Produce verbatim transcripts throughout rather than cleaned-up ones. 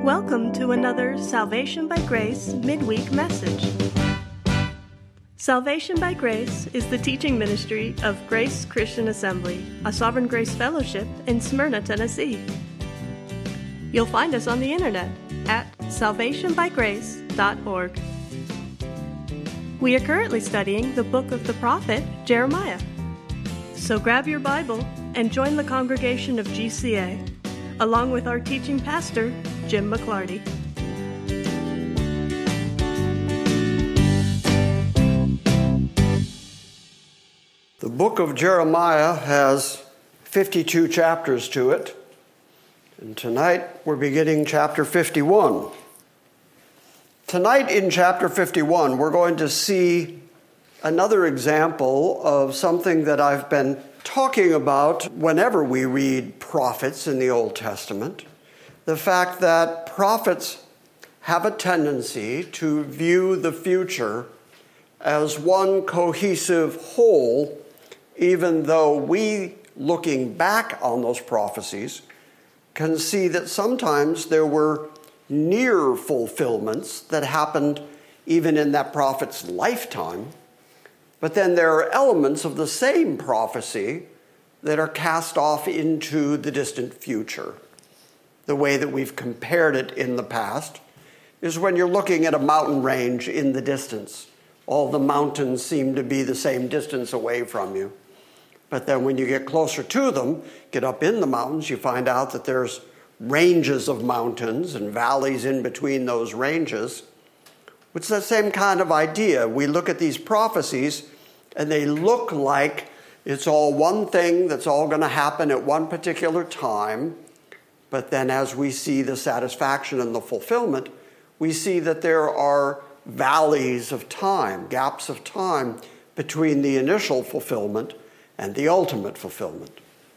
Welcome to another Salvation by Grace midweek message. Salvation by Grace is the teaching ministry of Grace Christian Assembly, a Sovereign Grace Fellowship in Smyrna, Tennessee. You'll find us on the internet at salvation by grace dot org. We are currently studying the book of the prophet Jeremiah. So grab your Bible and join the congregation of G C A, along with our teaching pastor, Jim McClarty. The book of Jeremiah has fifty-two chapters to it, and tonight we're beginning chapter fifty-one. Tonight in chapter fifty-one, we're going to see another example of something that I've been talking about whenever we read prophets in the Old Testament. The fact that prophets have a tendency to view the future as one cohesive whole, even though we, looking back on those prophecies, can see that sometimes there were near fulfillments that happened even in that prophet's lifetime. But then there are elements of the same prophecy that are cast off into the distant future. The way that we've compared it in the past is when you're looking at a mountain range in the distance. All the mountains seem to be the same distance away from you. But then when you get closer to them, get up in the mountains, you find out that there's ranges of mountains and valleys in between those ranges. It's the same kind of idea. We look at these prophecies and they look like it's all one thing that's all going to happen at one particular time. But then as we see the satisfaction and the fulfillment, we see that there are valleys of time, gaps of time between the initial fulfillment and the ultimate fulfillment.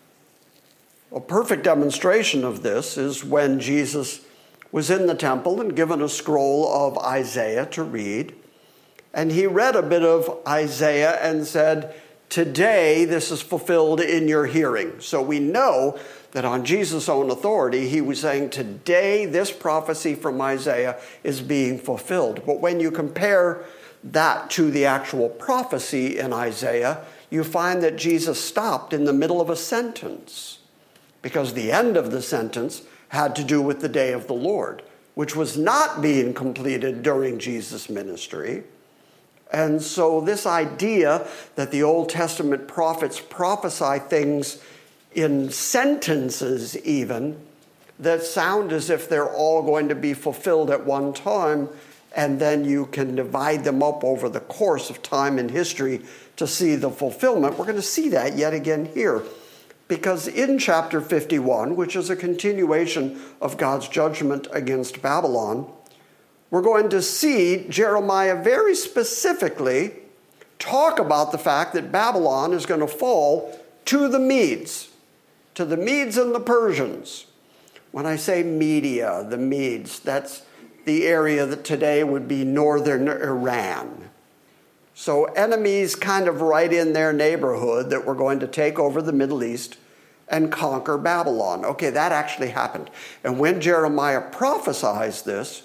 A perfect demonstration of this is when Jesus was in the temple and given a scroll of Isaiah to read. And he read a bit of Isaiah and said, "Today this is fulfilled in your hearing." So we know that on Jesus' own authority, he was saying, today this prophecy from Isaiah is being fulfilled. But when you compare that to the actual prophecy in Isaiah, you find that Jesus stopped in the middle of a sentence, because the end of the sentence had to do with the day of the Lord, which was not being completed during Jesus' ministry. And so this idea that the Old Testament prophets prophesy things in sentences even that sound as if they're all going to be fulfilled at one time, and then you can divide them up over the course of time in history to see the fulfillment. We're going to see that yet again here. Because in chapter fifty-one, which is a continuation of God's judgment against Babylon, we're going to see Jeremiah very specifically talk about the fact that Babylon is going to fall to the Medes, to the Medes and the Persians. When I say Media, the Medes, that's the area that today would be northern Iran. So enemies kind of right in their neighborhood that were going to take over the Middle East and conquer Babylon. Okay, that actually happened. And when Jeremiah prophesies this,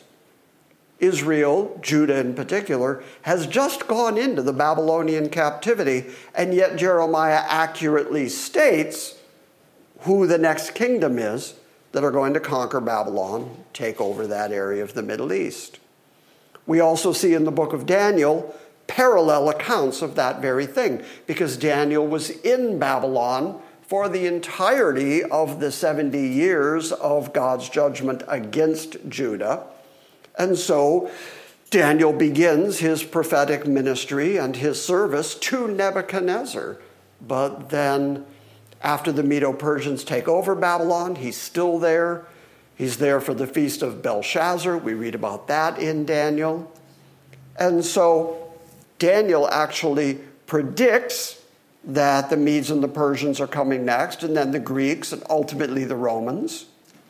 Israel, Judah in particular, has just gone into the Babylonian captivity, and yet Jeremiah accurately states who the next kingdom is that are going to conquer Babylon, take over that area of the Middle East. We also see in the book of Daniel parallel accounts of that very thing, because Daniel was in Babylon for the entirety of the seventy years of God's judgment against Judah. And so Daniel begins his prophetic ministry and his service to Nebuchadnezzar. But then after the Medo-Persians take over Babylon, he's still there. He's there for the feast of Belshazzar. We read about that in Daniel. And so Daniel actually predicts that the Medes and the Persians are coming next, and then the Greeks, and ultimately the Romans.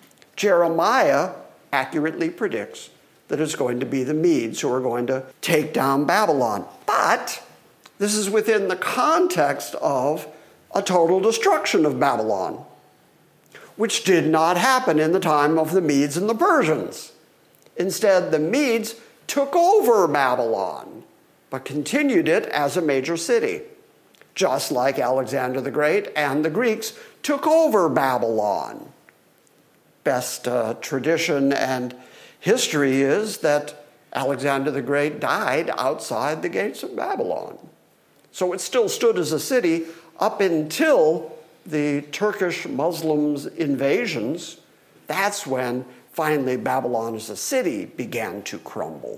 Jeremiah accurately predicts that it's going to be the Medes who are going to take down Babylon. But this is within the context of a total destruction of Babylon. which did not happen in the time of the Medes and the Persians. Instead, the Medes took over Babylon, but continued it as a major city, just like Alexander the Great and the Greeks took over Babylon. Best uh, tradition and history is that Alexander the Great died outside the gates of Babylon. So it still stood as a city up until the Turkish Muslims' invasions. That's when finally Babylon as a city began to crumble.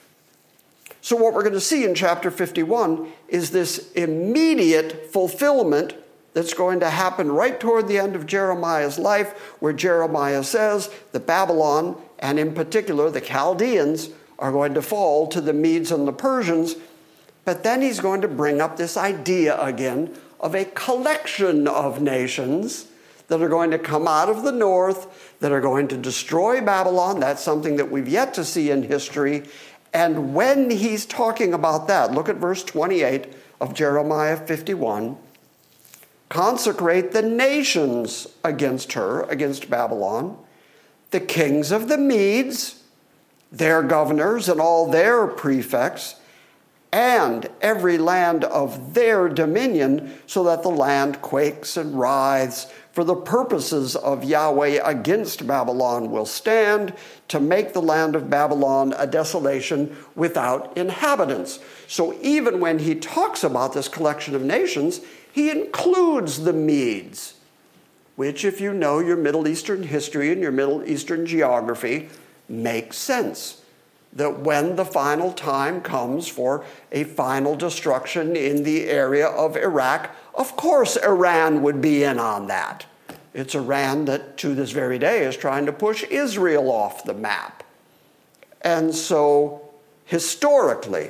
So what we're going to see in chapter fifty-one is this immediate fulfillment that's going to happen right toward the end of Jeremiah's life, where Jeremiah says that Babylon, and in particular the Chaldeans, are going to fall to the Medes and the Persians. But then he's going to bring up this idea again of a collection of nations that are going to come out of the north, that are going to destroy Babylon. That's something that we've yet to see in history. And when he's talking about that, look at verse twenty-eight of Jeremiah fifty-one. Consecrate the nations against her, against Babylon, the kings of the Medes, their governors and all their prefects, and every land of their dominion, so that the land quakes and writhes, for the purposes of Yahweh against Babylon will stand, to make the land of Babylon a desolation without inhabitants. So even when he talks about this collection of nations, he includes the Medes, which, if you know your Middle Eastern history and your Middle Eastern geography, makes sense. That when the final time comes for a final destruction in the area of Iraq, of course Iran would be in on that. It's Iran that, to this very day, is trying to push Israel off the map. And so, historically,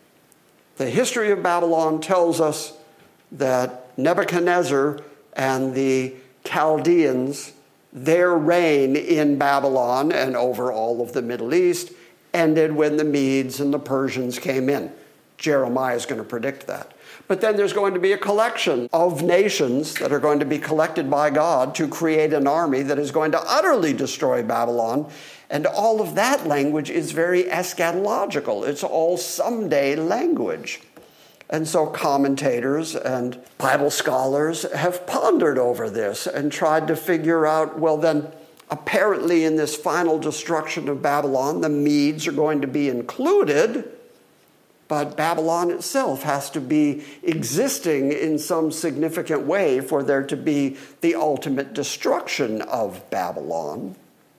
the history of Babylon tells us that Nebuchadnezzar and the Chaldeans, their reign in Babylon and over all of the Middle East, ended when the Medes and the Persians came in. Jeremiah is going to predict that. But then there's going to be a collection of nations that are going to be collected by God to create an army that is going to utterly destroy Babylon. And all of that language is very eschatological. It's all someday language. And so commentators and Bible scholars have pondered over this and tried to figure out, well then, apparently in this final destruction of Babylon, the Medes are going to be included, but Babylon itself has to be existing in some significant way for there to be the ultimate destruction of Babylon.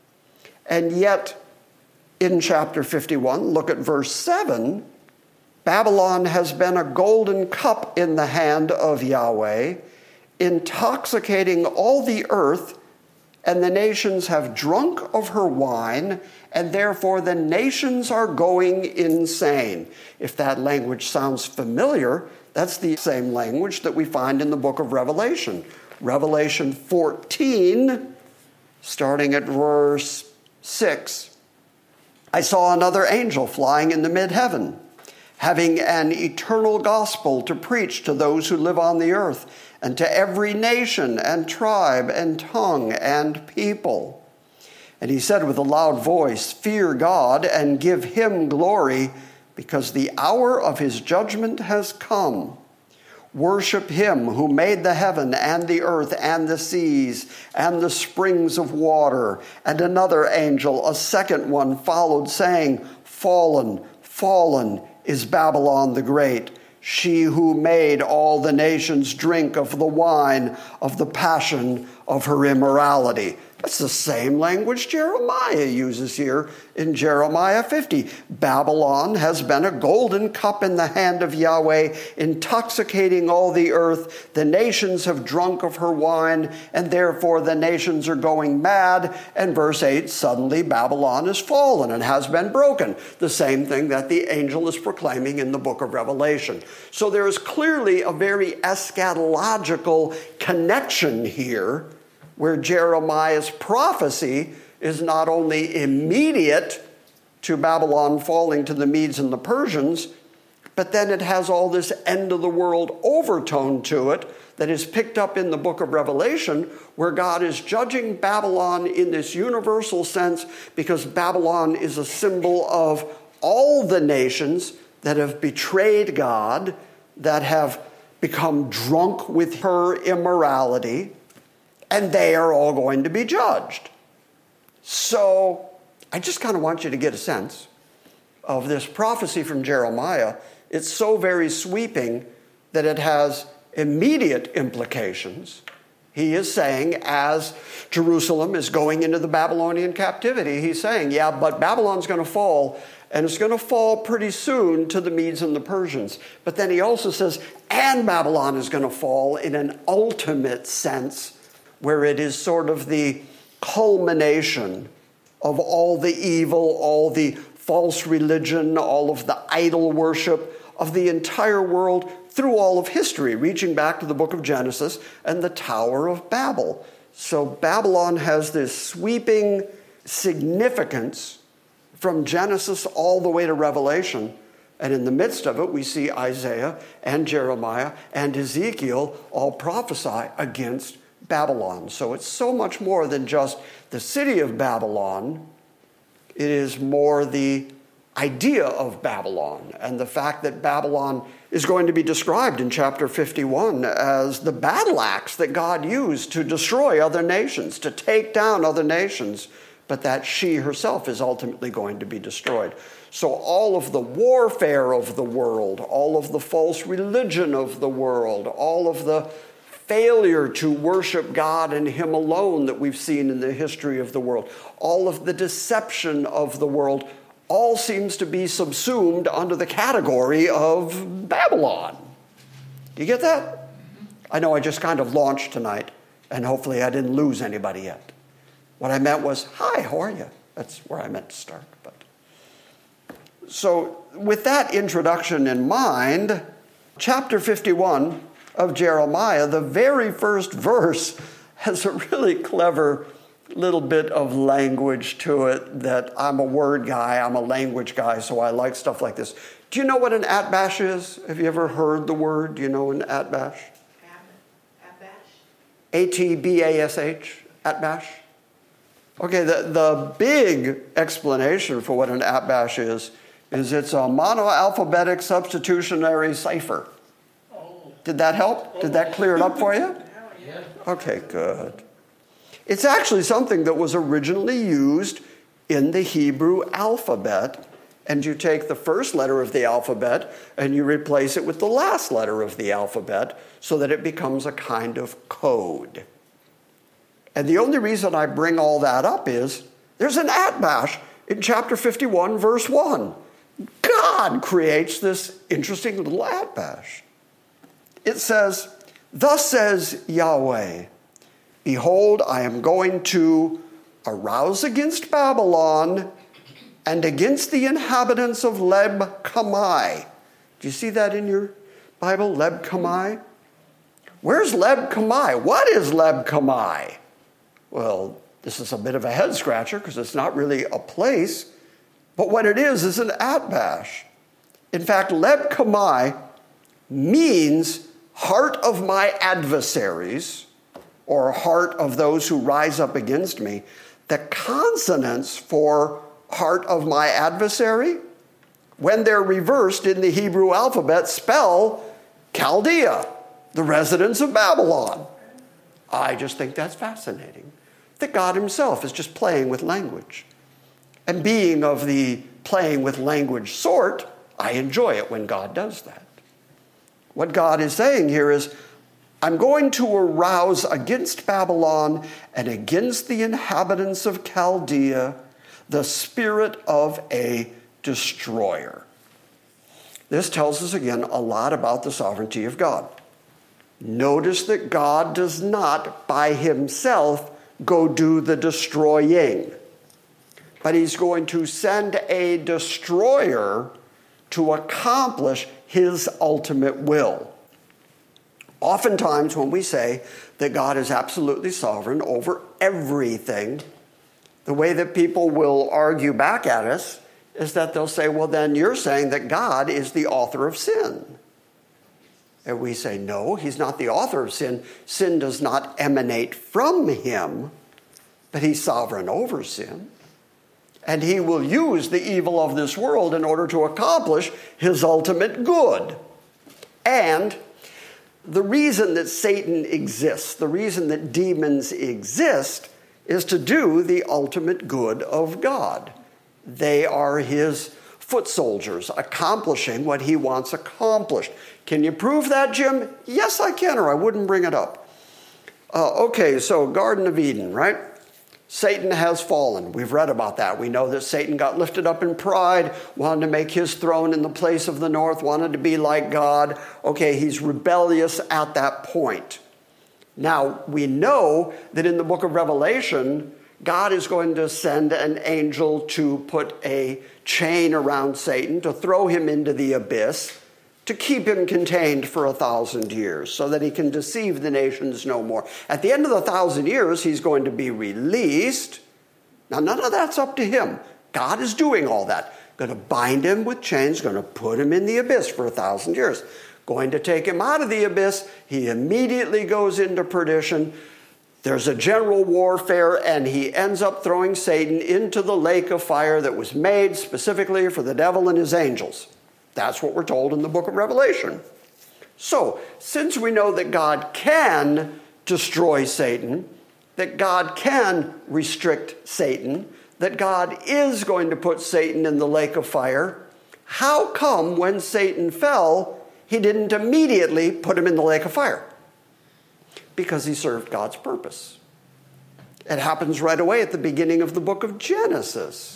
And yet, in chapter fifty-one, look at verse seven, Babylon has been a golden cup in the hand of Yahweh, intoxicating all the earth, and the nations have drunk of her wine, and therefore the nations are going insane. If that language sounds familiar, that's the same language that we find in the book of Revelation. Revelation fourteen, starting at verse six. I saw another angel flying in the mid-heaven, having an eternal gospel to preach to those who live on the earth, and to every nation and tribe and tongue and people. And he said with a loud voice, fear God and give him glory, because the hour of his judgment has come. Worship him who made the heaven and the earth and the seas and the springs of water. And another angel, a second one, followed, saying, fallen, fallen is Babylon the Great, she who made all the nations drink of the wine of the passion of her immorality. That's the same language Jeremiah uses here in Jeremiah fifty. Babylon has been a golden cup in the hand of Yahweh, intoxicating all the earth. The nations have drunk of her wine, and therefore the nations are going mad. And verse eight, suddenly Babylon is fallen and has been broken. The same thing that the angel is proclaiming in the book of Revelation. So there is clearly a very eschatological connection here, where Jeremiah's prophecy is not only immediate to Babylon falling to the Medes and the Persians, but then it has all this end of the world overtone to it that is picked up in the book of Revelation, where God is judging Babylon in this universal sense, because Babylon is a symbol of all the nations that have betrayed God, that have become drunk with her immorality, and they are all going to be judged. So I just kind of want you to get a sense of this prophecy from Jeremiah. It's so very sweeping that it has immediate implications. He is saying, as Jerusalem is going into the Babylonian captivity, he's saying, yeah, but Babylon's going to fall, and it's going to fall pretty soon to the Medes and the Persians. But then he also says, and Babylon is going to fall in an ultimate sense, where it is sort of the culmination of all the evil, all the false religion, all of the idol worship of the entire world through all of history, reaching back to the book of Genesis and the Tower of Babel. So Babylon has this sweeping significance from Genesis all the way to Revelation. And in the midst of it, we see Isaiah and Jeremiah and Ezekiel all prophesy against Babylon. So it's so much more than just the city of Babylon. It is more the idea of Babylon, and the fact that Babylon is going to be described in chapter fifty-one as the battle axe that God used to destroy other nations, to take down other nations, but that she herself is ultimately going to be destroyed. So all of the warfare of the world, all of the false religion of the world, all of the failure to worship God and Him alone that we've seen in the history of the world, all of the deception of the world, all seems to be subsumed under the category of Babylon. Do you get that? I know I just kind of launched tonight, and hopefully I didn't lose anybody yet. What I meant was, hi, how are you? That's where I meant to start. But so with that introduction in mind, chapter fifty-one of Jeremiah, the very first verse has a really clever little bit of language to it that I'm a word guy, I'm a language guy, so I like stuff like this. Do you know what an atbash is? Have you ever heard the word? Do you know an atbash? Atbash. A T B A S H, atbash. Okay, the, the big explanation for what an atbash is, is it's a monoalphabetic substitutionary cipher. Did that help? Did that clear it up for you? Okay, good. It's actually something that was originally used in the Hebrew alphabet, and you take the first letter of the alphabet and you replace it with the last letter of the alphabet so that it becomes a kind of code. And the only reason I bring all that up is there's an atbash in chapter fifty-one, verse one. God creates this interesting little atbash. It says, "Thus says Yahweh, behold, I am going to arouse against Babylon and against the inhabitants of Leb Kamai." Do you see that in your Bible, Leb Kamai? Where's Leb Kamai? What is Leb Kamai? Well, this is a bit of a head scratcher because it's not really a place, but what it is is an atbash. In fact, Leb Kamai means heart of my adversaries, or heart of those who rise up against me. The consonants for heart of my adversary, when they're reversed in the Hebrew alphabet, spell Chaldea, the residents of Babylon. I just think that's fascinating, that God himself is just playing with language. And being of the playing with language sort, I enjoy it when God does that. What God is saying here is, I'm going to arouse against Babylon and against the inhabitants of Chaldea the spirit of a destroyer. This tells us again a lot about the sovereignty of God. Notice that God does not by himself go do the destroying, but he's going to send a destroyer to accomplish his ultimate will. Oftentimes when we say that God is absolutely sovereign over everything, the way that people will argue back at us is that they'll say, well, then you're saying that God is the author of sin. And we say, no, he's not the author of sin. Sin does not emanate from him, but he's sovereign over sin. And he will use the evil of this world in order to accomplish his ultimate good. And the reason that Satan exists, the reason that demons exist, is to do the ultimate good of God. They are his foot soldiers, accomplishing what he wants accomplished. Can you prove that, Jim? Yes, I can, or I wouldn't bring it up. Uh, okay, so Garden of Eden, right? Satan has fallen. We've read about that. We know that Satan got lifted up in pride, wanted to make his throne in the place of the north, wanted to be like God. Okay, he's rebellious at that point. Now, we know that in the book of Revelation, God is going to send an angel to put a chain around Satan, to throw him into the abyss, to keep him contained for a thousand years so that he can deceive the nations no more. At the end of the thousand years, he's going to be released. Now, none of that's up to him. God is doing all that. Going to bind him with chains, going to put him in the abyss for a thousand years. Going to take him out of the abyss. He immediately goes into perdition. There's a general warfare, and he ends up throwing Satan into the lake of fire that was made specifically for the devil and his angels. That's what we're told in the book of Revelation. So, since we know that God can destroy Satan, that God can restrict Satan, that God is going to put Satan in the lake of fire, how come when Satan fell, he didn't immediately put him in the lake of fire? Because he served God's purpose. It happens right away at the beginning of the book of Genesis.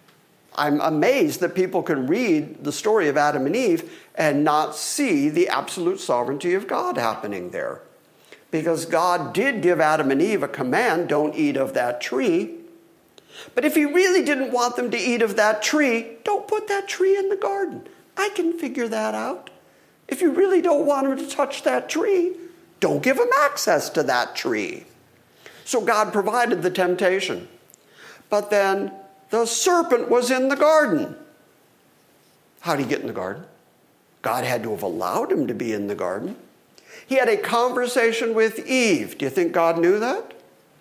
I'm amazed that people can read the story of Adam and Eve and not see the absolute sovereignty of God happening there. Because God did give Adam and Eve a command, don't eat of that tree. But if he really didn't want them to eat of that tree, don't put that tree in the garden. I can figure that out. If you really don't want them to touch that tree, don't give them access to that tree. So God provided the temptation. But then the serpent was in the garden. How did he get in the garden? God had to have allowed him to be in the garden. He had a conversation with Eve. Do you think God knew that?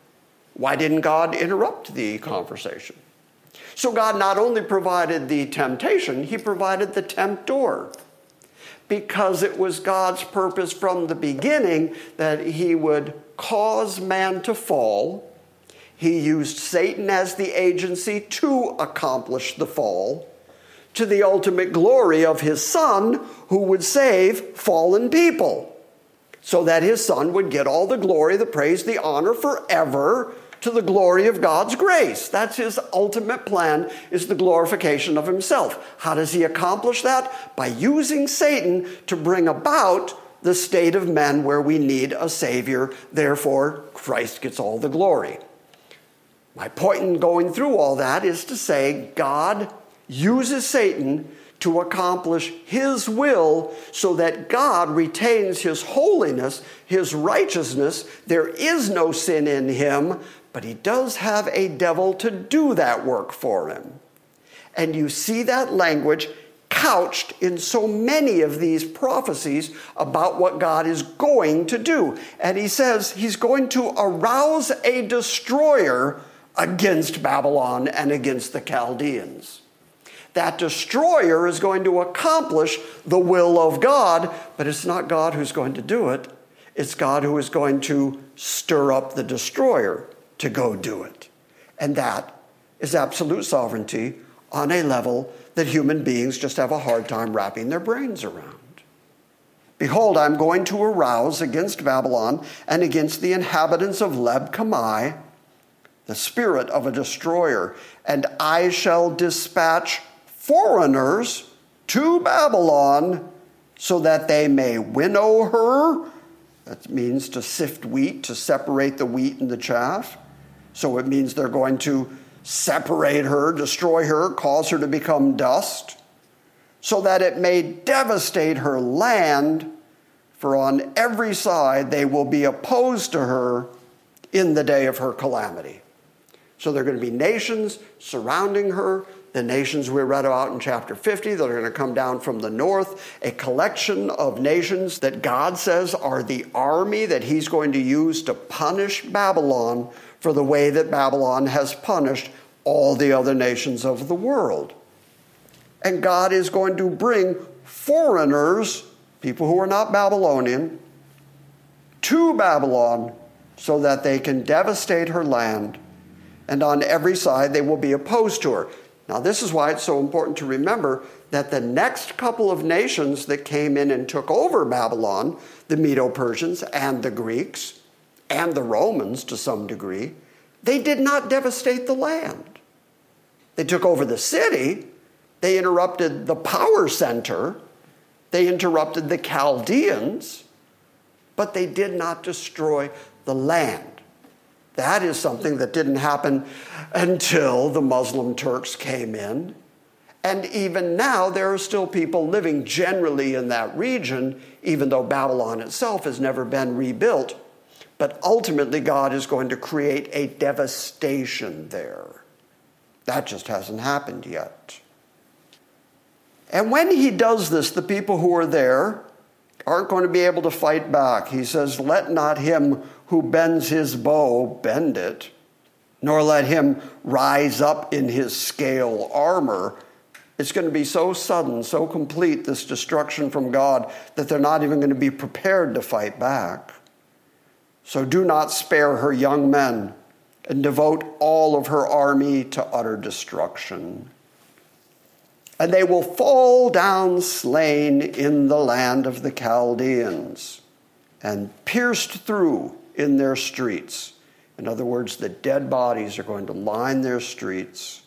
Why didn't God interrupt the conversation? So God not only provided the temptation, he provided the tempter. Because it was God's purpose from the beginning that he would cause man to fall. He used Satan as the agency to accomplish the fall, to the ultimate glory of his Son, who would save fallen people, so that his Son would get all the glory, the praise, the honor forever, to the glory of God's grace. That's his ultimate plan, is the glorification of himself. How does he accomplish that? By using Satan to bring about the state of men where we need a Savior. Therefore, Christ gets all the glory. My point in going through all that is to say God uses Satan to accomplish his will so that God retains his holiness, his righteousness. There is no sin in him, but he does have a devil to do that work for him. And you see that language couched in so many of these prophecies about what God is going to do. And he says he's going to arouse a destroyer against Babylon and against the Chaldeans. That destroyer is going to accomplish the will of God, but it's not God who's going to do it. It's God who is going to stir up the destroyer to go do it. And that is absolute sovereignty on a level that human beings just have a hard time wrapping their brains around. Behold, I'm going to arouse against Babylon and against the inhabitants of Leb Kamai the spirit of a destroyer, and I shall dispatch foreigners to Babylon so that they may winnow her. That means to sift wheat, to separate the wheat and the chaff. So it means they're going to separate her, destroy her, cause her to become dust, so that it may devastate her land, for on every side they will be opposed to her in the day of her calamity. So there are going to be nations surrounding her. the nations we read about in chapter fifty that are going to come down from the north, a collection of nations that God says are the army that he's going to use to punish Babylon for the way that Babylon has punished all the other nations of the world. And God is going to bring foreigners, people who are not Babylonian, to Babylon so that they can devastate her land, and on every side they will be opposed to her. Now, this is why it's so important to remember that the next couple of nations that came in and took over Babylon, the Medo-Persians and the Greeks, and the Romans to some degree, they did not devastate the land. They took over the city, they interrupted the power center, they interrupted the Chaldeans, but they did not destroy the land. That is something that didn't happen until the Muslim Turks came in. And even now, there are still people living generally in that region, even though Babylon itself has never been rebuilt. But ultimately, God is going to create a devastation there. That just hasn't happened yet. And when he does this, the people who are there aren't going to be able to fight back. He says, let not him who bends his bow bend it, nor let him rise up in his scale armor. It's going to be so sudden, so complete, this destruction from God, that they're not even going to be prepared to fight back. So do not spare her young men, and devote all of her army to utter destruction. And they will fall down slain in the land of the Chaldeans, and pierced through in their streets. In other words, the dead bodies are going to line their streets.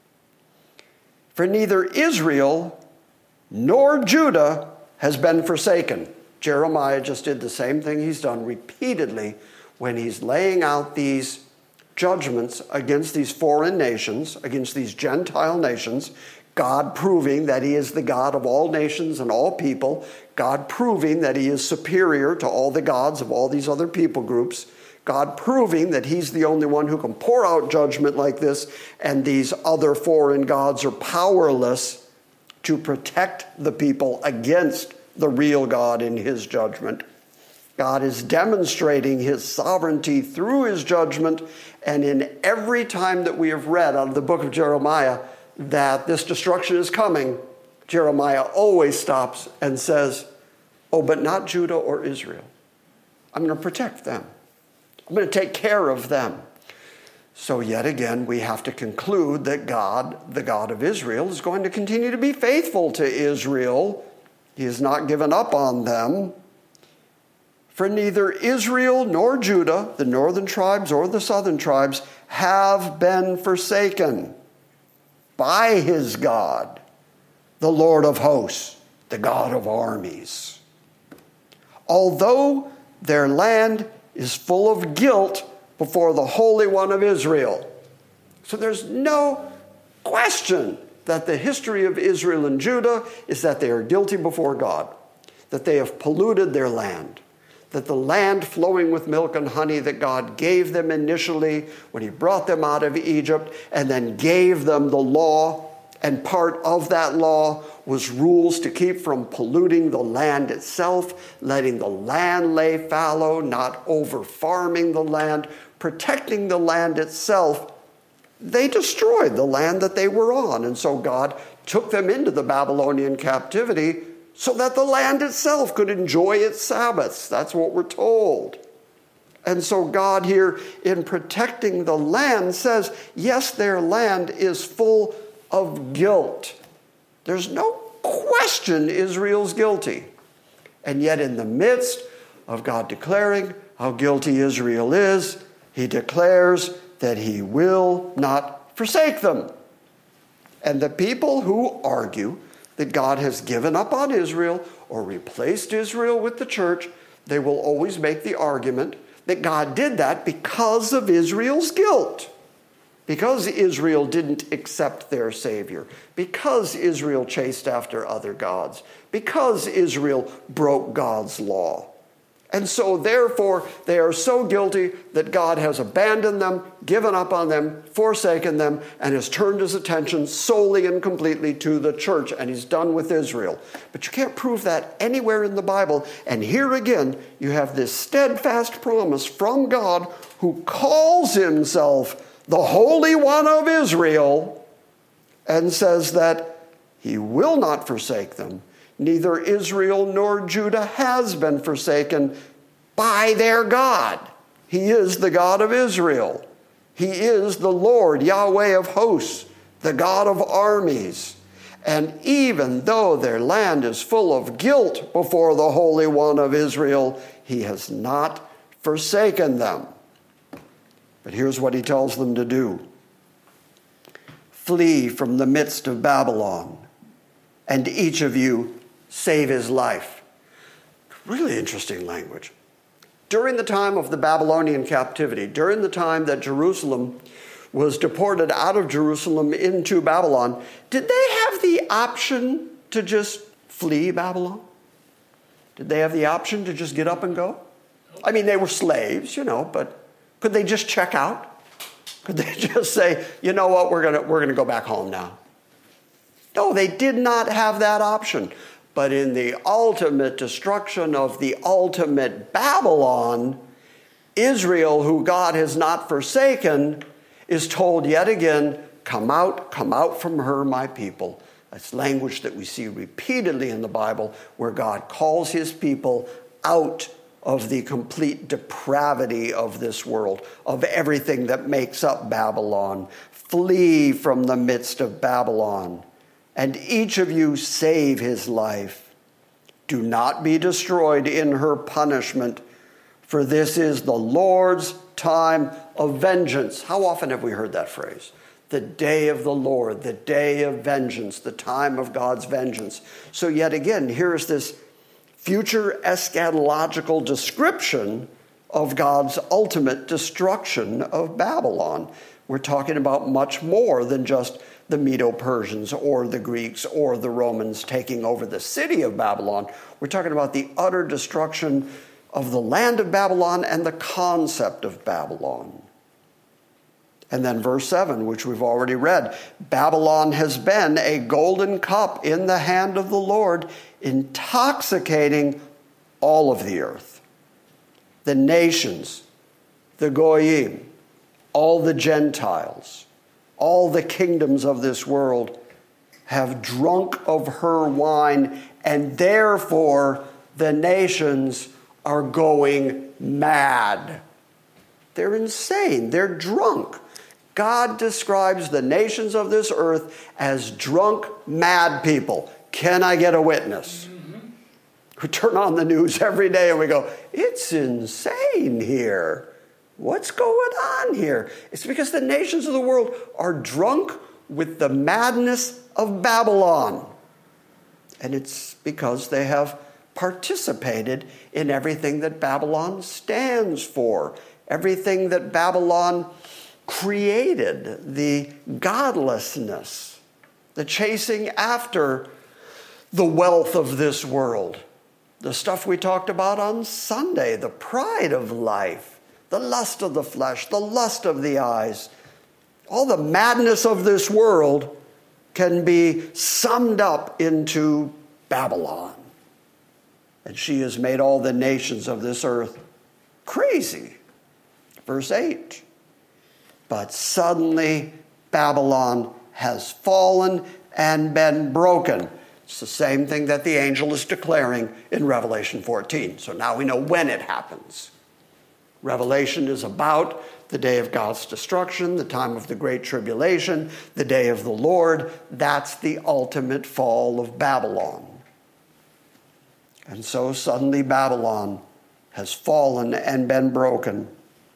For neither Israel nor Judah has been forsaken. Jeremiah just did the same thing he's done repeatedly when he's laying out these judgments against these foreign nations, against these Gentile nations, God proving that he is the God of all nations and all people, God proving that he is superior to all the gods of all these other people groups, God proving that he's the only one who can pour out judgment like this, and these other foreign gods are powerless to protect the people against the real God in his judgment. God is demonstrating his sovereignty through his judgment, and in every time that we have read out of the book of Jeremiah that this destruction is coming, Jeremiah always stops and says, oh, but not Judah or Israel. I'm going to protect them. I'm going to take care of them. So yet again, we have to conclude that God, the God of Israel, is going to continue to be faithful to Israel. He has not given up on them. For neither Israel nor Judah, the northern tribes or the southern tribes, have been forsaken by his God, the Lord of hosts, the God of armies. Although their land is full of guilt before the Holy One of Israel. So there's no question that the history of Israel and Judah is that they are guilty before God, that they have polluted their land, that the land flowing with milk and honey that God gave them initially when he brought them out of Egypt and then gave them the law, and part of that law was rules to keep from polluting the land itself, letting the land lay fallow, not over farming the land, protecting the land itself. They destroyed the land that they were on, and so God took them into the Babylonian captivity so that the land itself could enjoy its Sabbaths. That's what we're told. And so God here, in protecting the land, says, yes, their land is full of guilt. There's no question Israel's guilty. And yet in the midst of God declaring how guilty Israel is, he declares that he will not forsake them. And the people who argue that God has given up on Israel or replaced Israel with the church, they will always make the argument that God did that because of Israel's guilt. Because Israel didn't accept their Savior, because Israel chased after other gods, because Israel broke God's law. And so therefore, they are so guilty that God has abandoned them, given up on them, forsaken them, and has turned his attention solely and completely to the church, and he's done with Israel. But you can't prove that anywhere in the Bible. And here again, you have this steadfast promise from God, who calls himself the Holy One of Israel, and says that he will not forsake them. Neither Israel nor Judah has been forsaken by their God. He is the God of Israel. He is the Lord, Yahweh of hosts, the God of armies. And even though their land is full of guilt before the Holy One of Israel, he has not forsaken them. But here's what he tells them to do. Flee from the midst of Babylon, and each of you save his life. Really interesting language. During the time of the Babylonian captivity, during the time that Jerusalem was deported out of Jerusalem into Babylon, did they have the option to just flee Babylon? Did they have the option to just get up and go? I mean, they were slaves, you know, but could they just check out? Could they just say, you know what, we're gonna we're gonna go back home now? No, they did not have that option. But in the ultimate destruction of the ultimate Babylon, Israel, who God has not forsaken, is told yet again, come out, come out from her, my people. That's language that we see repeatedly in the Bible, where God calls his people out of the complete depravity of this world, of everything that makes up Babylon. Flee from the midst of Babylon. And each of you save his life. Do not be destroyed in her punishment, for this is the Lord's time of vengeance. How often have we heard that phrase? The day of the Lord, the day of vengeance, the time of God's vengeance. So yet again, here's this future eschatological description of God's ultimate destruction of Babylon. We're talking about much more than just the Medo-Persians or the Greeks or the Romans taking over the city of Babylon. We're talking about the utter destruction of the land of Babylon and the concept of Babylon. And then verse seven, which we've already read, Babylon has been a golden cup in the hand of the Lord, intoxicating all of the earth. The nations, the Goyim, all the Gentiles, all the kingdoms of this world have drunk of her wine, and therefore the nations are going mad. They're insane. They're drunk. God describes the nations of this earth as drunk, mad people. Can I get a witness? Mm-hmm. We turn on the news every day and we go, it's insane here. What's going on here? It's because the nations of the world are drunk with the madness of Babylon. And it's because they have participated in everything that Babylon stands for, everything that Babylon created, the godlessness, the chasing after the wealth of this world, the stuff we talked about on Sunday, the pride of life, the lust of the flesh, the lust of the eyes. All the madness of this world can be summed up into Babylon. And she has made all the nations of this earth crazy. Verse eight. But suddenly Babylon has fallen and been broken. It's the same thing that the angel is declaring in Revelation fourteen. So now we know when it happens. Revelation is about the day of God's destruction, the time of the great tribulation, the day of the Lord. That's the ultimate fall of Babylon. And so suddenly Babylon has fallen and been broken.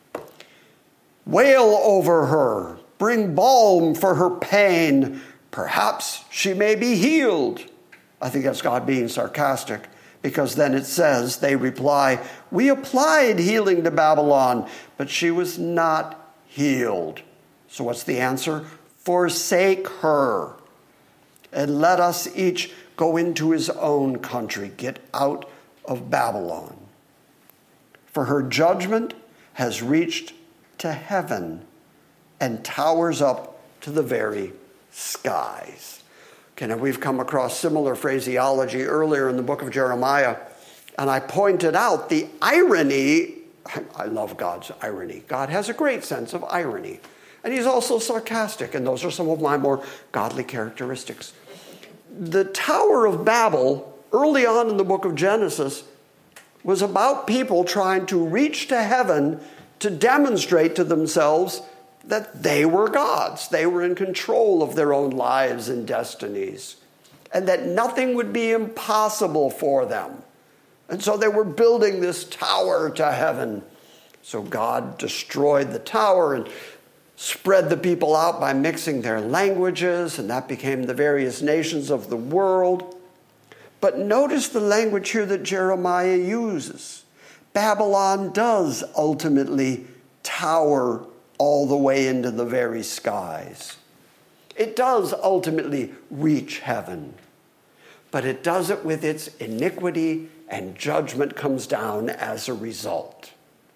Wail over her, bring balm for her pain. Perhaps she may be healed. I think that's God being sarcastic. Because then it says, they reply, we applied healing to Babylon, but she was not healed. So what's the answer? Forsake her, and let us each go into his own country. Get out of Babylon. for her judgment has reached to heaven and towers up to the very skies. Okay, now we've come across similar phraseology earlier in the book of Jeremiah, and I pointed out the irony. I love God's irony. God has a great sense of irony, and he's also sarcastic, and those are some of my more godly characteristics. The Tower of Babel, early on in the book of Genesis, was about people trying to reach to heaven to demonstrate to themselves that they were gods. They were in control of their own lives and destinies, and that nothing would be impossible for them. And so they were building this tower to heaven. So God destroyed the tower and spread the people out by mixing their languages, and that became the various nations of the world. But notice the language here that Jeremiah uses. Babylon does ultimately tower all the way into the very skies. It does ultimately reach heaven, but it does it with its iniquity, and judgment comes down as a result.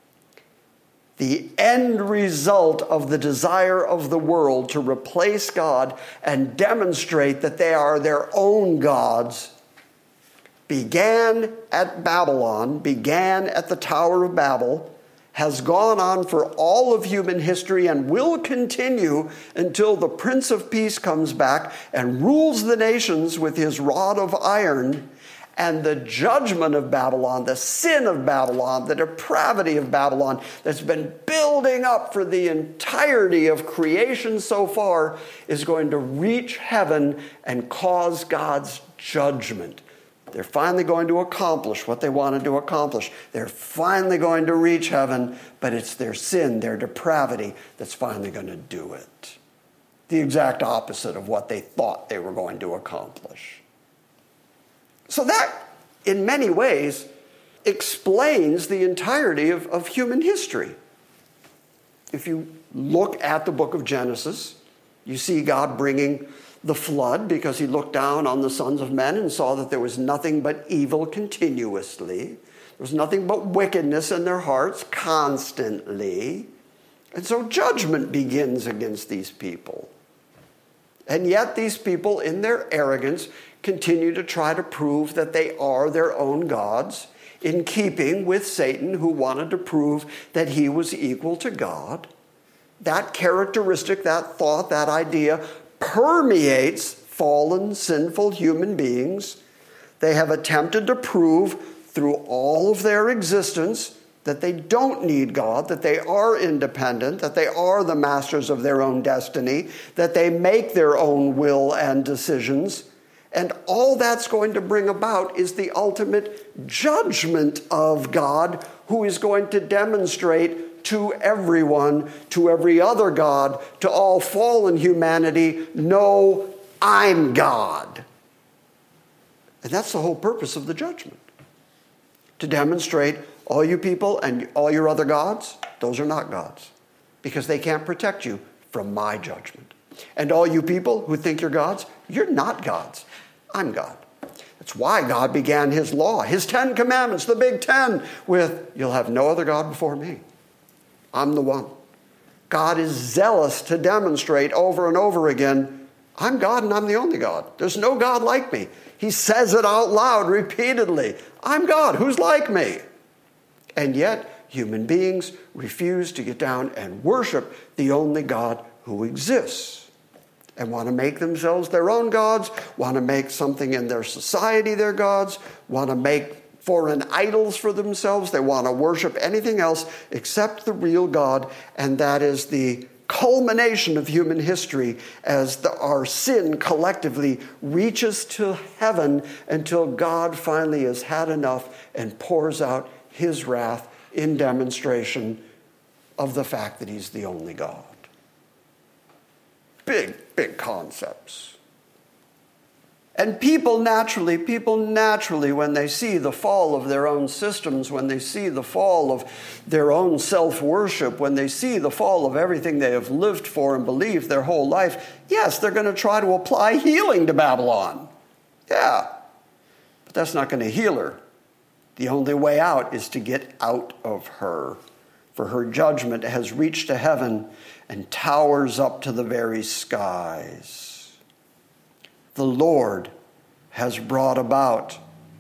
The end result of the desire of the world to replace God and demonstrate that they are their own gods began at Babylon, began at the Tower of Babel, has gone on for all of human history and will continue until the Prince of Peace comes back and rules the nations with his rod of iron. And the judgment of Babylon, the sin of Babylon, the depravity of Babylon that's been building up for the entirety of creation so far is going to reach heaven and cause God's judgment. They're finally going to accomplish what they wanted to accomplish. They're finally going to reach heaven, but it's their sin, their depravity, that's finally going to do it. The exact opposite of what they thought they were going to accomplish. So that, in many ways, explains the entirety of, of human history. If you look at the book of Genesis, you see God bringing the flood because he looked down on the sons of men and saw that there was nothing but evil continuously. There was nothing but wickedness in their hearts constantly. And so judgment begins against these people. And yet these people, in their arrogance, continue to try to prove that they are their own gods, in keeping with Satan, who wanted to prove that he was equal to God. That characteristic, that thought, that idea permeates fallen, sinful human beings. They have attempted to prove through all of their existence that they don't need God, that they are independent, that they are the masters of their own destiny, that they make their own will and decisions. And all that's going to bring about is the ultimate judgment of God, who is going to demonstrate to everyone, to every other God, to all fallen humanity, no, I'm God. And that's the whole purpose of the judgment. To demonstrate all you people and all your other gods, those are not gods, because they can't protect you from my judgment. And all you people who think you're gods, you're not gods. I'm God. That's why God began his law, his Ten Commandments, the Big Ten, with, you'll have no other God before me. I'm the one. God is zealous to demonstrate over and over again, I'm God and I'm the only God. There's no God like me. He says it out loud repeatedly. I'm God. Who's like me? And yet, human beings refuse to get down and worship the only God who exists, and want to make themselves their own gods, want to make something in their society their gods, want to make foreign idols for themselves. They want to worship anything else except the real God, and that is the culmination of human history as the, our sin collectively reaches to heaven until God finally has had enough and pours out his wrath in demonstration of the fact that he's the only God. Big, big concepts. And people naturally, people naturally, when they see the fall of their own systems, when they see the fall of their own self-worship, when they see the fall of everything they have lived for and believed their whole life, yes, they're going to try to apply healing to Babylon. Yeah. But that's not going to heal her. The only way out is to get out of her, for her judgment has reached to heaven and towers up to the very skies. The Lord has brought about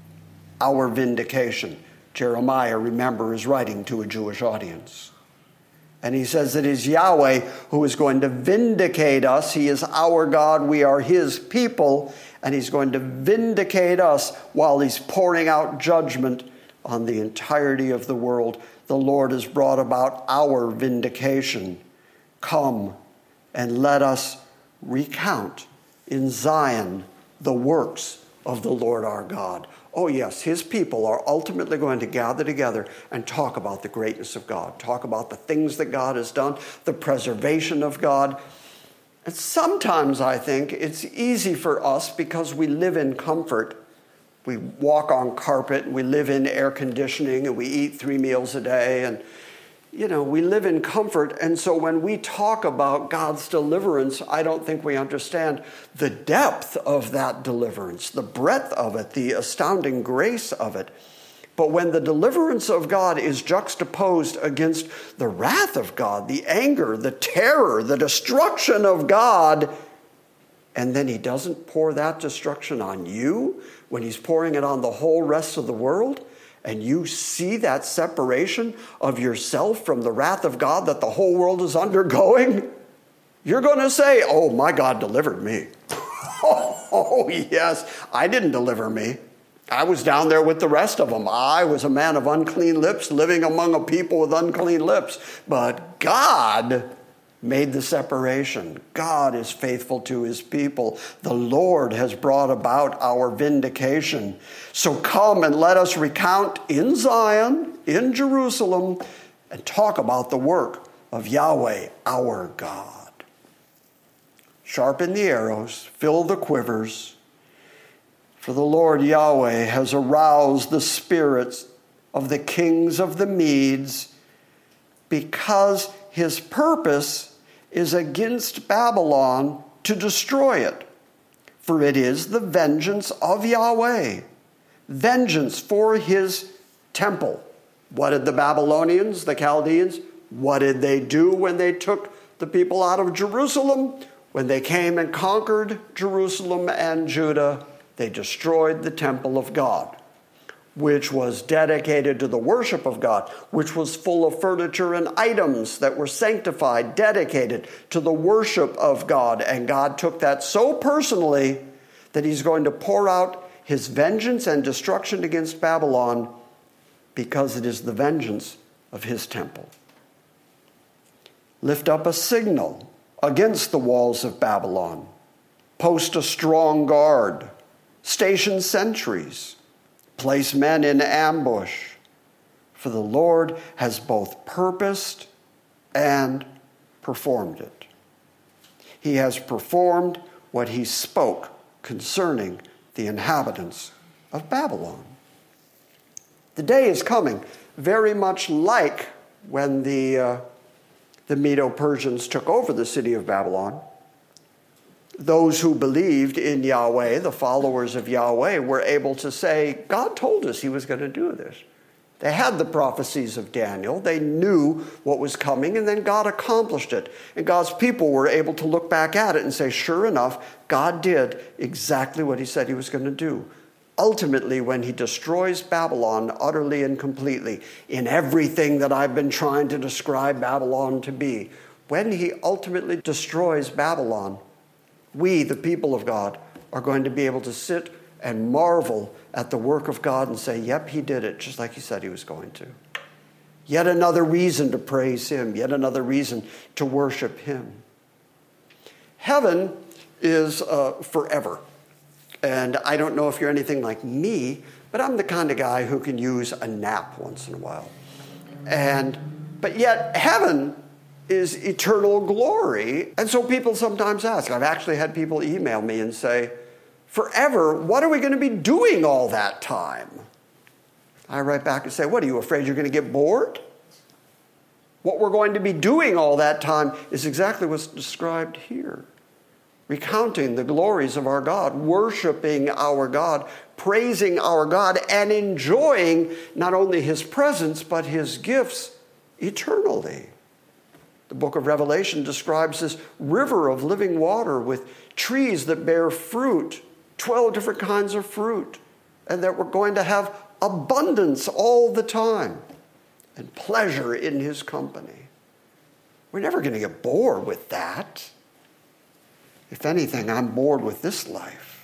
our vindication. Jeremiah, remember, is writing to a Jewish audience. And he says it is Yahweh who is going to vindicate us. He is our God. We are his people. And he's going to vindicate us while he's pouring out judgment on the entirety of the world. The Lord has brought about our vindication. Come and let us recount in Zion the works of the Lord our God. Oh yes, his people are ultimately going to gather together and talk about the greatness of God, talk about the things that God has done, the preservation of God. And sometimes I think it's easy for us because we live in comfort. We walk on carpet, and we live in air conditioning, and we eat three meals a day, and you know, we live in comfort. And so when we talk about God's deliverance, I don't think we understand the depth of that deliverance, the breadth of it, the astounding grace of it. But when the deliverance of God is juxtaposed against the wrath of God, the anger, the terror, the destruction of God, and then he doesn't pour that destruction on you when he's pouring it on the whole rest of the world, and you see that separation of yourself from the wrath of God that the whole world is undergoing, you're going to say, oh, my God delivered me. oh, oh, yes, I didn't deliver me. I was down there with the rest of them. I was a man of unclean lips living among a people with unclean lips. But God made the separation. God is faithful to his people. The Lord has brought about our vindication. So come and let us recount in Zion, in Jerusalem, and talk about the work of Yahweh, our God. Sharpen the arrows, fill the quivers, for the Lord Yahweh has aroused the spirits of the kings of the Medes, because his purpose is against Babylon to destroy it. For it is the vengeance of Yahweh, vengeance for his temple. What did the Babylonians, the Chaldeans, what did they do when they took the people out of Jerusalem? When they came and conquered Jerusalem and Judah, they destroyed the temple of God, which was dedicated to the worship of God, which was full of furniture and items that were sanctified, dedicated to the worship of God. And God took that so personally that he's going to pour out his vengeance and destruction against Babylon, because it is the vengeance of his temple. Lift up a signal against the walls of Babylon. Post a strong guard. Station sentries. Place men in ambush, for the Lord has both purposed and performed it. He has performed what he spoke concerning the inhabitants of Babylon. The day is coming, very much like when the, uh, the Medo-Persians took over the city of Babylon. Those who believed in Yahweh, the followers of Yahweh, were able to say, God told us he was going to do this. They had the prophecies of Daniel. They knew what was coming, and then God accomplished it. And God's people were able to look back at it and say, sure enough, God did exactly what he said he was going to do. Ultimately, when he destroys Babylon utterly and completely, in everything that I've been trying to describe Babylon to be, when he ultimately destroys Babylon, we, the people of God, are going to be able to sit and marvel at the work of God and say, yep, he did it, just like he said he was going to. Yet another reason to praise him, yet another reason to worship him. Heaven is uh, forever. And I don't know if you're anything like me, but I'm the kind of guy who can use a nap once in a while. And but yet heaven is eternal glory. And so people sometimes ask, I've actually had people email me and say, forever, what are we going to be doing all that time? I write back and say, what, are you afraid you're going to get bored? What we're going to be doing all that time is exactly what's described here. recounting the glories of our God, worshiping our God, praising our God, and enjoying not only his presence, but his gifts eternally. The book of Revelation describes this river of living water with trees that bear fruit, twelve different kinds of fruit, and that we're going to have abundance all the time and pleasure in his company. We're never going to get bored with that. If anything, I'm bored with this life.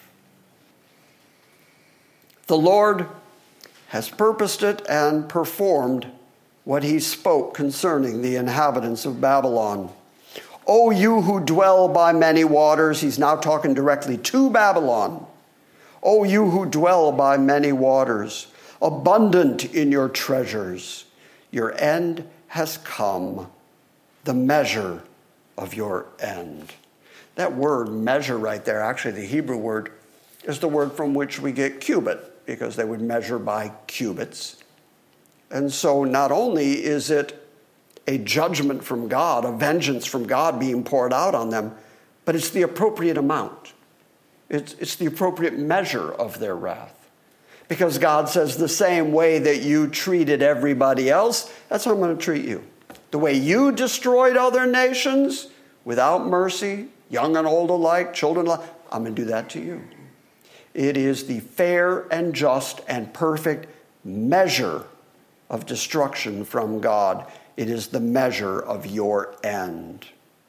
The Lord has purposed it and performed what he spoke concerning the inhabitants of Babylon. O you who dwell by many waters, he's now talking directly to Babylon. O you who dwell by many waters, abundant in your treasures, your end has come, the measure of your end. That word measure right there, actually the Hebrew word, is the word from which we get cubit, because they would measure by cubits. And so not only is it a judgment from God, a vengeance from God being poured out on them, but it's the appropriate amount. It's, it's the appropriate measure of their wrath. Because God says the same way that you treated everybody else, that's how I'm going to treat you. The way you destroyed other nations without mercy, young and old alike, children alike, I'm going to do that to you. It is the fair and just and perfect measure of destruction from God. It is the measure of your end.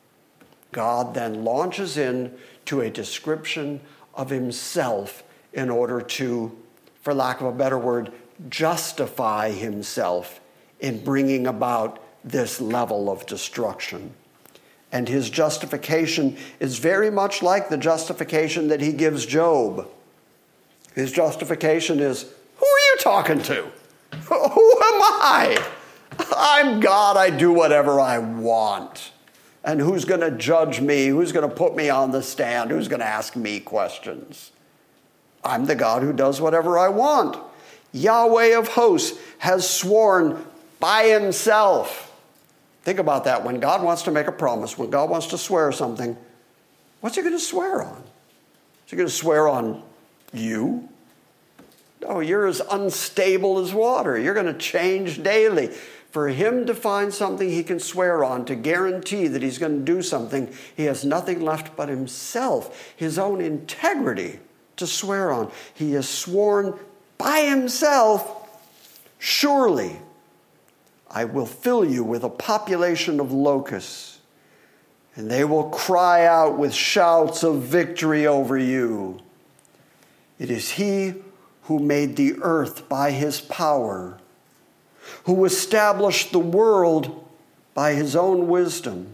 God then launches in to a description of himself in order to, for lack of a better word, justify himself in bringing about this level of destruction. And his justification is very much like the justification that he gives Job. His justification is, who are you talking to? Who am I? I'm God. I do whatever I want. And who's going to judge me? Who's going to put me on the stand? Who's going to ask me questions? I'm the God who does whatever I want. Yahweh of hosts has sworn by himself. Think about that. When God wants to make a promise, when God wants to swear something, what's he going to swear on? Is he going to swear on you? No, you're as unstable as water. You're going to change daily. For him to find something he can swear on, to guarantee that he's going to do something, he has nothing left but himself, his own integrity to swear on. He has sworn by himself, surely I will fill you with a population of locusts, and they will cry out with shouts of victory over you. It is he who made the earth by his power, who established the world by his own wisdom,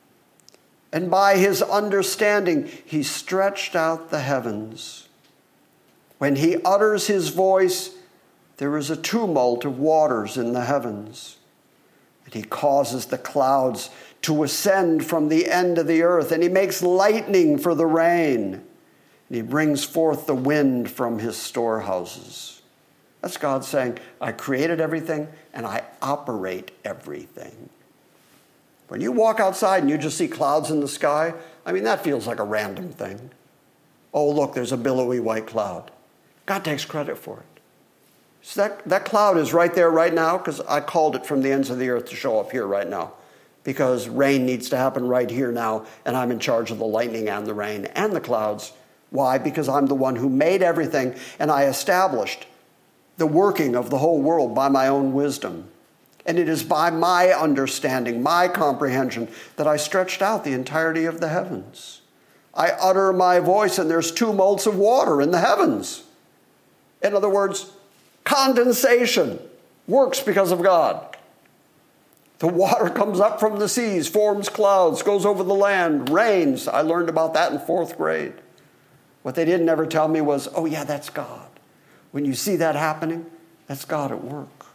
and by his understanding he stretched out the heavens. When he utters his voice, there is a tumult of waters in the heavens. And he causes the clouds to ascend from the end of the earth, and he makes lightning for the rain. And he brings forth the wind from his storehouses. That's God saying, I created everything and I operate everything. When you walk outside and you just see clouds in the sky, I mean, that feels like a random thing. Oh, look, there's a billowy white cloud. God takes credit for it. So that, that cloud is right there right now because I called it from the ends of the earth to show up here right now. Because rain needs to happen right here now, and I'm in charge of the lightning and the rain and the clouds. Why? Because I'm the one who made everything, and I established the working of the whole world by my own wisdom. And it is by my understanding, my comprehension, that I stretched out the entirety of the heavens. I utter my voice, and there's tumults of water in the heavens. In other words, condensation works because of God. The water comes up from the seas, forms clouds, goes over the land, rains. I learned about that in fourth grade. What they didn't ever tell me was, oh yeah, that's God. When you see that happening, that's God at work.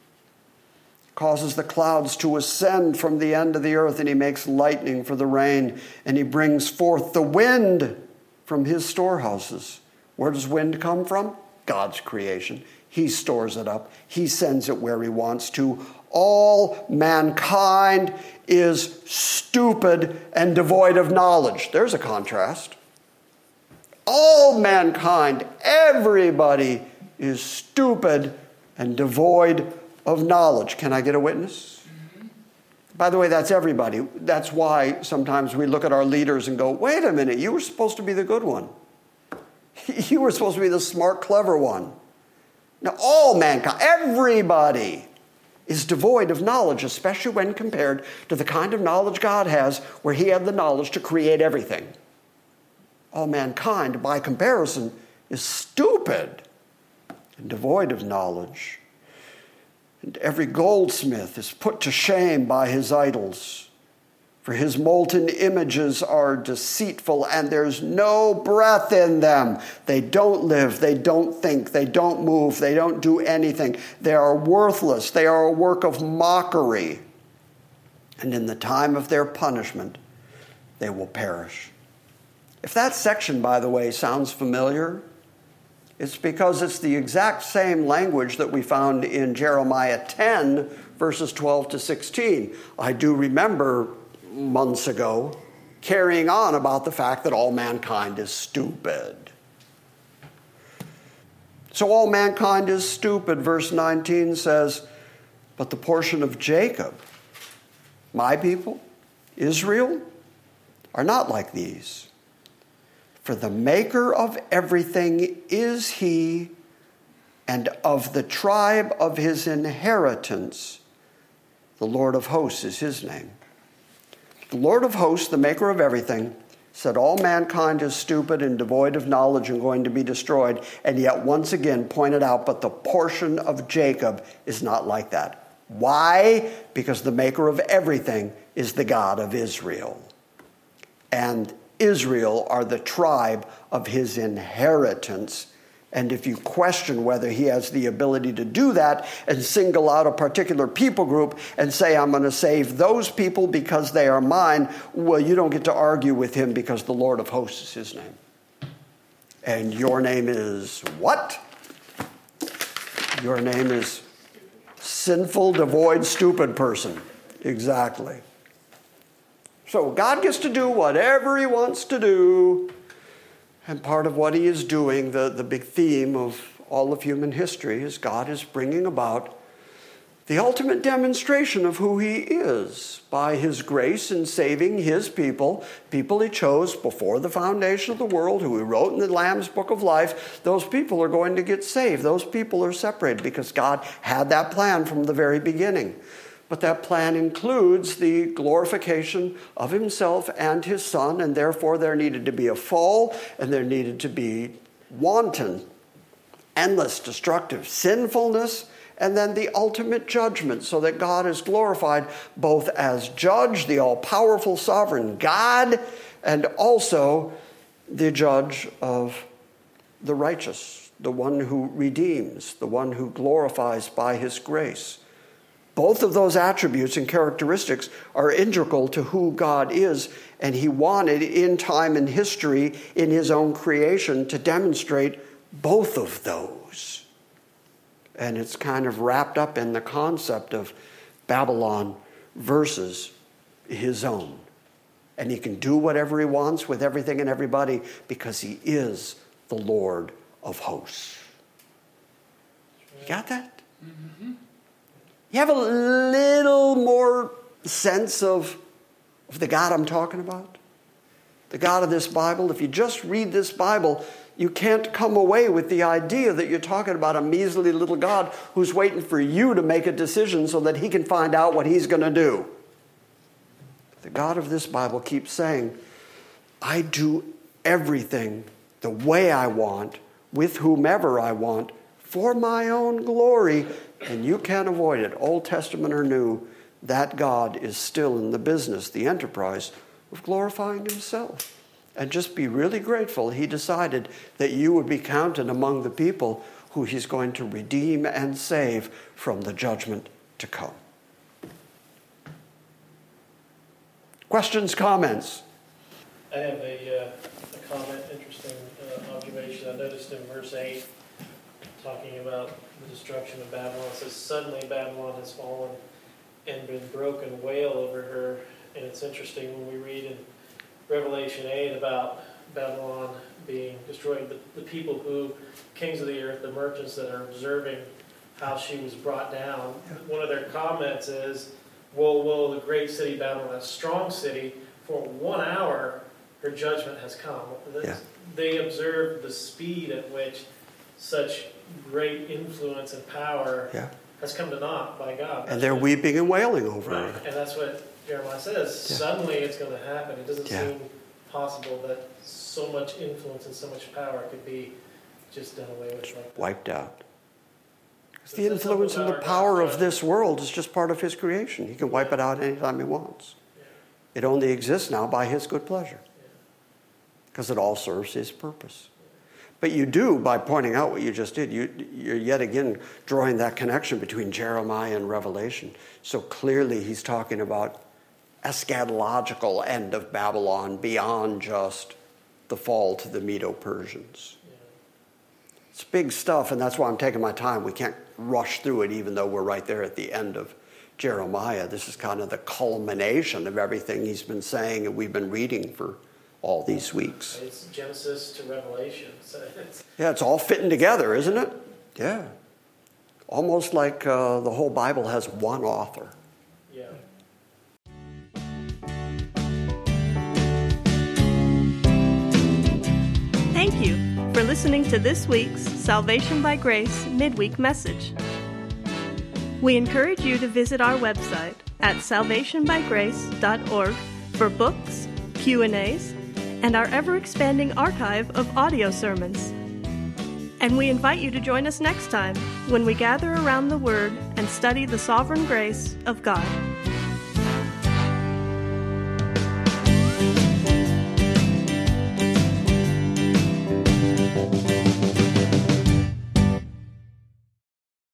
Causes the clouds to ascend from the end of the earth, and he makes lightning for the rain, and he brings forth the wind from his storehouses. Where does wind come from? God's creation. He stores it up. He sends it where he wants to. All mankind is stupid and devoid of knowledge. There's a contrast. all mankind, everybody is stupid and devoid of knowledge. Can I get a witness? Mm-hmm. By the way, that's everybody. That's why sometimes we look at our leaders and go, wait a minute, you were supposed to be the good one. You were supposed to be the smart, clever one. Now, all mankind, everybody is devoid of knowledge, especially when compared to the kind of knowledge God has, where he had the knowledge to create everything. All mankind, by comparison, is stupid and devoid of knowledge. And every goldsmith is put to shame by his idols, for his molten images are deceitful, and there's no breath in them. They don't live, they don't think, they don't move, they don't do anything. They are worthless, they are a work of mockery. And in the time of their punishment, they will perish. If that section, by the way, sounds familiar, it's because it's the exact same language that we found in Jeremiah ten, verses twelve to sixteen. I do remember months ago carrying on about the fact that all mankind is stupid. So all mankind is stupid. Verse nineteen says, but the portion of Jacob, my people, Israel, are not like these. For the maker of everything is he, and of the tribe of his inheritance, the Lord of hosts is his name. The Lord of hosts, the maker of everything, said all mankind is stupid and devoid of knowledge and going to be destroyed, and yet once again pointed out, but the portion of Jacob is not like that. Why? Because the maker of everything is the God of Israel. And Israel are the tribe of his inheritance. And if you question whether he has the ability to do that and single out a particular people group and say, I'm going to save those people because they are mine, well, you don't get to argue with him because the Lord of hosts is his name. And your name is what? Your name is sinful, devoid, stupid person. Exactly. So God gets to do whatever he wants to do. And part of what he is doing, the, the big theme of all of human history, is God is bringing about the ultimate demonstration of who he is by his grace in saving his people, people he chose before the foundation of the world, who he wrote in the Lamb's Book of Life. Those people are going to get saved. Those people are separated because God had that plan from the very beginning. But that plan includes the glorification of himself and his Son, and therefore there needed to be a fall, and there needed to be wanton, endless, destructive sinfulness, and then the ultimate judgment, so that God is glorified both as judge, the all-powerful sovereign God, and also the judge of the righteous, the one who redeems, the one who glorifies by his grace. Both of those attributes and characteristics are integral to who God is, and he wanted in time and history, in his own creation, to demonstrate both of those. And it's kind of wrapped up in the concept of Babylon versus his own. And he can do whatever he wants with everything and everybody because he is the Lord of hosts. You got that? Mm-hmm. You have a little more sense of, of the God I'm talking about? The God of this Bible? If you just read this Bible, you can't come away with the idea that you're talking about a measly little God who's waiting for you to make a decision so that he can find out what he's going to do. The God of this Bible keeps saying, I do everything the way I want, with whomever I want, for my own glory, and you can't avoid it. Old Testament or New, that God is still in the business, the enterprise of glorifying himself. And just be really grateful he decided that you would be counted among the people who he's going to redeem and save from the judgment to come. Questions, comments? I have a, uh, a comment, interesting uh, observation. I noticed in verse eight, talking about the destruction of Babylon, it says, suddenly Babylon has fallen and been broken, wail over her. And it's interesting when we read in Revelation eight about Babylon being destroyed. The, the people who, kings of the earth, the merchants that are observing how she was brought down, yeah. one of their comments is, woe, woe, the great city Babylon, a strong city, for one hour her judgment has come. Yeah. They observed the speed at which such great influence and power yeah. has come to naught by God. And they're weeping and wailing over right. it. And that's what Jeremiah says. Yeah. Suddenly it's going to happen. It doesn't yeah. seem possible that so much influence and so much power could be just done away with. Like wiped out. Because the influence and the power of this world is just part of his creation. He can wipe it out anytime he wants. Yeah. It only exists now by his good pleasure. Because yeah. it all serves his purpose. But you do, by pointing out what you just did, you, you're yet again drawing that connection between Jeremiah and Revelation. So clearly he's talking about eschatological end of Babylon beyond just the fall to the Medo-Persians. Yeah. It's big stuff, and that's why I'm taking my time. We can't rush through it, even though we're right there at the end of Jeremiah. This is kind of the culmination of everything he's been saying and we've been reading for all these weeks. It's Genesis to Revelation. So it's yeah, it's all fitting together, isn't it? Yeah. Almost like uh, the whole Bible has one author. Yeah. Thank you for listening to this week's Salvation by Grace midweek message. We encourage you to visit our website at salvation by grace dot org for books, Q and A's, and our ever-expanding archive of audio sermons. And we invite you to join us next time when we gather around the Word and study the sovereign grace of God.